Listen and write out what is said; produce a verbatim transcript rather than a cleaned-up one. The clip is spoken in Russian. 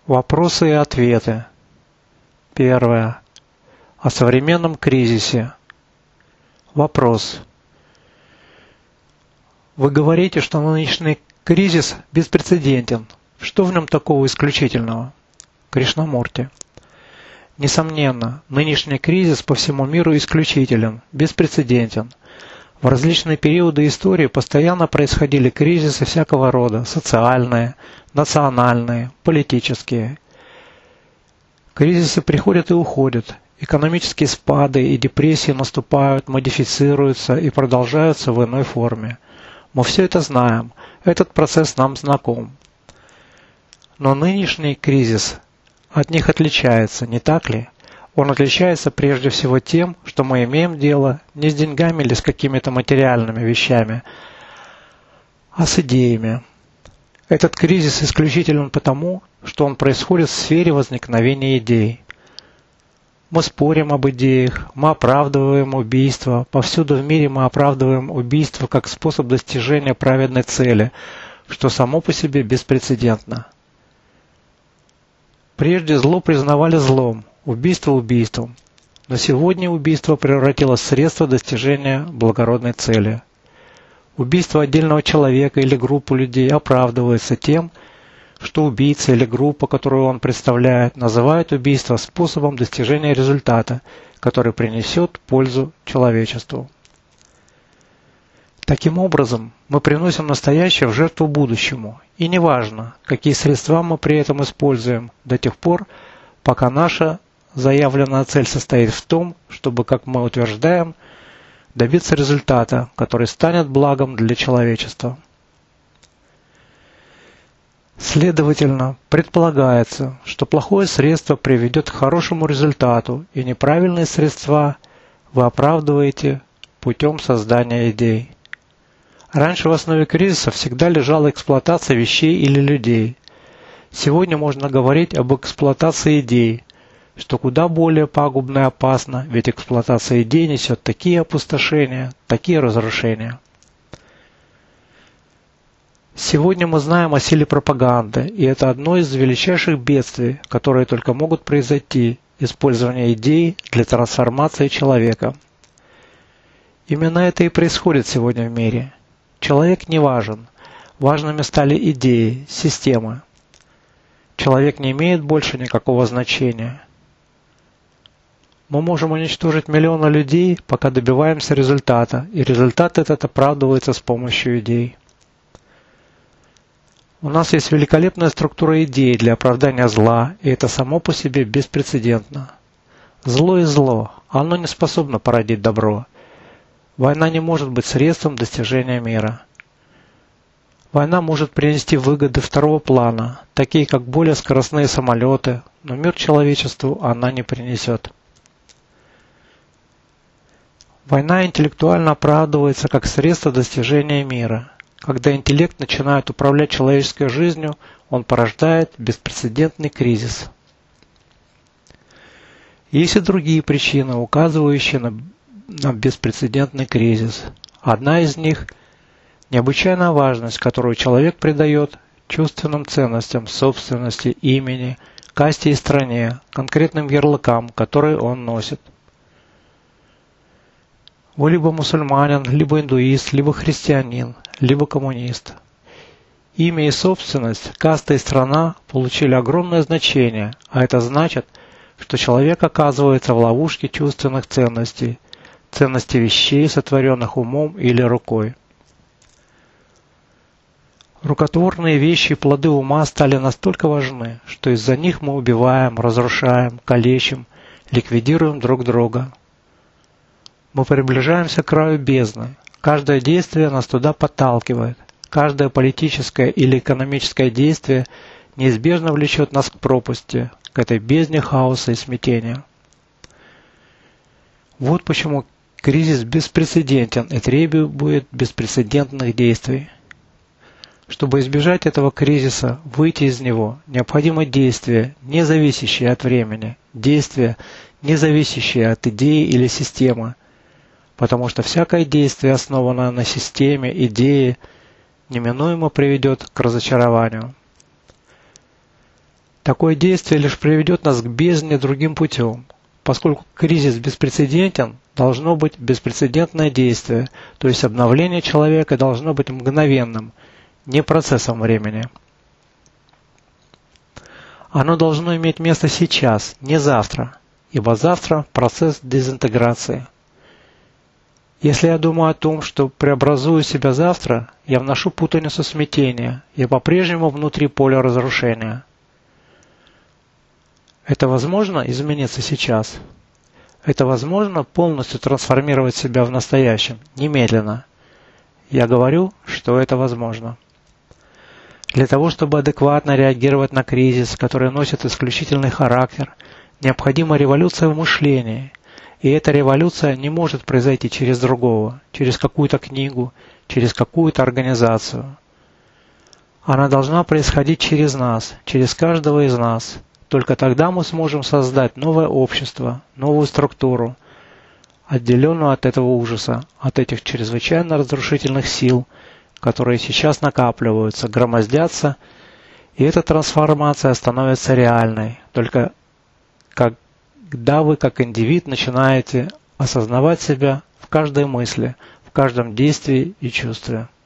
Вопросы и ответы. Первое. О современном кризисе. Вопрос. Вы говорите, что нынешний кризис беспрецедентен. Что в нем такого исключительного? Кришнамурти. Несомненно, нынешний кризис по всему миру исключителен, беспрецедентен. В различные периоды истории постоянно происходили кризисы всякого рода, социальные, национальные, политические. Кризисы приходят и уходят, экономические спады и депрессии наступают, модифицируются и продолжаются в иной форме. Мы все это знаем, этот процесс нам знаком. Но нынешний кризис от них отличается, не так ли? Он отличается прежде всего тем, что мы имеем дело не с деньгами или с какими-то материальными вещами, а с идеями. Этот кризис исключителен потому, что он происходит в сфере возникновения идей. Мы спорим об идеях, мы оправдываем убийство, повсюду в мире мы оправдываем убийство как способ достижения праведной цели, что само по себе беспрецедентно. Прежде зло признавали злом, убийство убийством, но сегодня убийство превратилось в средство достижения благородной цели. Убийство отдельного человека или группы людей оправдывается тем, что убийца или группа, которую он представляет, называет убийство способом достижения результата, который принесет пользу человечеству. Таким образом, мы приносим настоящее в жертву будущему, и неважно, какие средства мы при этом используем, до тех пор, пока наша заявленная цель состоит в том, чтобы, как мы утверждаем, добиться результата, который станет благом для человечества. Следовательно, предполагается, что плохое средство приведет к хорошему результату, и неправильные средства вы оправдываете путем создания идей. Раньше в основе кризиса всегда лежала эксплуатация вещей или людей. Сегодня можно говорить об эксплуатации идей, что куда более пагубно и опасно, ведь эксплуатация идей несет такие опустошения, такие разрушения. Сегодня мы знаем о силе пропаганды, и это одно из величайших бедствий, которые только могут произойти, использование идей для трансформации человека. Именно это и происходит сегодня в мире. Человек не важен. Важными стали идеи, системы. Человек не имеет больше никакого значения. Мы можем уничтожить миллионы людей, пока добиваемся результата, и результат этот оправдывается с помощью идей. У нас есть великолепная структура идей для оправдания зла, и это само по себе беспрецедентно. Зло и зло, оно не способно породить добро. Война не может быть средством достижения мира. Война может принести выгоды второго плана, такие как более скоростные самолеты, но мир человечеству она не принесет. Война интеллектуально оправдывается как средство достижения мира. Когда интеллект начинает управлять человеческой жизнью, он порождает беспрецедентный кризис. Есть и другие причины, указывающие на на беспрецедентный кризис. Одна из них – необычайная важность, которую человек придает чувственным ценностям собственности, имени, касте и стране, конкретным ярлыкам, которые он носит. Вы либо мусульманин, либо индуист, либо христианин, либо коммунист. Имя и собственность, каста и страна получили огромное значение, а это значит, что человек оказывается в ловушке чувственных ценностей, ценности вещей, сотворенных умом или рукой. Рукотворные вещи и плоды ума стали настолько важны, что из-за них мы убиваем, разрушаем, калечим, ликвидируем друг друга. Мы приближаемся к краю бездны. Каждое действие нас туда подталкивает. Каждое политическое или экономическое действие неизбежно влечет нас к пропасти, к этой бездне хаоса и смятения. Вот почему кризис беспрецедентен и требует беспрецедентных действий. Чтобы избежать этого кризиса, выйти из него, необходимо действие, не зависящее от времени, действие, не зависящее от идеи или системы, потому что всякое действие, основанное на системе, идее, неминуемо приведет к разочарованию. Такое действие лишь приведет нас к бездне другим путем. Поскольку кризис беспрецедентен, должно быть беспрецедентное действие, то есть обновление человека должно быть мгновенным, не процессом времени. Оно должно иметь место сейчас, не завтра, ибо завтра процесс дезинтеграции. Если я думаю о том, что преобразую себя завтра, я вношу путаницу смятения, я по-прежнему внутри поля разрушения. Это возможно измениться сейчас? Это возможно полностью трансформировать себя в настоящем, немедленно? Я говорю, что это возможно. Для того, чтобы адекватно реагировать на кризис, который носит исключительный характер, необходима революция в мышлении. И эта революция не может произойти через другого, через какую-то книгу, через какую-то организацию. Она должна происходить через нас, через каждого из нас. Только тогда мы сможем создать новое общество, новую структуру, отделенную от этого ужаса, от этих чрезвычайно разрушительных сил, которые сейчас накапливаются, громоздятся, и эта трансформация становится реальной, только когда вы как индивид начинаете осознавать себя в каждой мысли, в каждом действии и чувстве.